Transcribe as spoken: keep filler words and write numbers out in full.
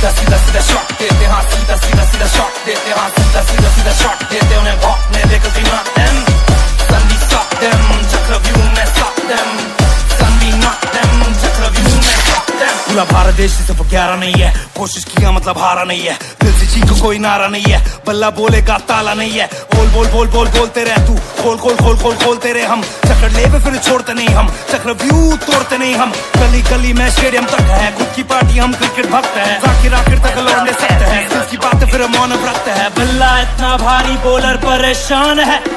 सीधा सीधा सीधा शॉट देते, हाँ सीधा सीधा सीधा शॉट देते, हाँ सीधा सीधा सीधा शॉट देते, उन्हें भौंकने दे cause we not them, son we suck them, चक्रव्यूह में suck them, son we not them, चक्रव्यूह में suck them। पूरा भारत देश सिर्फ ग्यारह नहीं है, कोशिश किया मतलब हारा नहीं है, दिल से जी को कोई नारा नहीं है, बल्ला बोलेगा ताला नहीं है, बोल बोल बोल बोल बोलते रह तू, खोल खोल खोल खोल खोलते रहे हम, चक्र ले पे फिर छोड़ते नहीं हम, चक्रव्यूह तोड़ते नहीं हम, गली गली में स्टेडियम तक है, खुद की पार्टी हम क्रिकेट भक्त है, जाकिर आखिर तक लौटने सकते हैं, इसकी बात फिर मौन व्रत है, बल्ला इतना भारी बॉलर परेशान है।